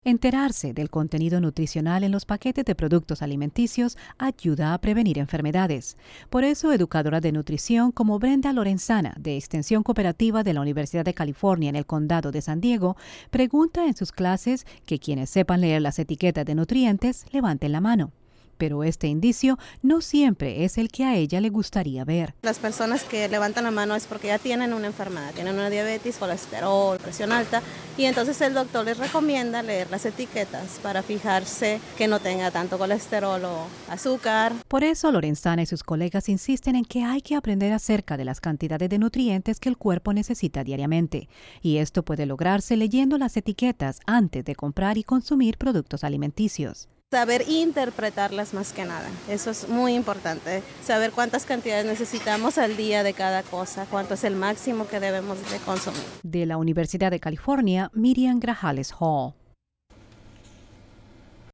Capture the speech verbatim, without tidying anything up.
Enterarse del contenido nutricional en los paquetes de productos alimenticios ayuda a prevenir enfermedades. Por eso, educadoras de nutrición como Brenda Lorenzana, de Extensión Cooperativa de la Universidad de California en el Condado de San Diego, pregunta en sus clases que quienes sepan leer las etiquetas de nutrientes levanten la mano. Pero este indicio no siempre es el que a ella le gustaría ver. Las personas que levantan la mano es porque ya tienen una enfermedad, tienen una diabetes, colesterol, presión alta, y entonces el doctor les recomienda leer las etiquetas para fijarse que no tenga tanto colesterol o azúcar. Por eso Lorenzana y sus colegas insisten en que hay que aprender acerca de las cantidades de nutrientes que el cuerpo necesita diariamente, y esto puede lograrse leyendo las etiquetas antes de comprar y consumir productos alimenticios. Saber interpretarlas más que nada, eso es muy importante, saber cuántas cantidades necesitamos al día de cada cosa, cuánto es el máximo que debemos de consumir. De la Universidad de California, Miriam Grajales Hall.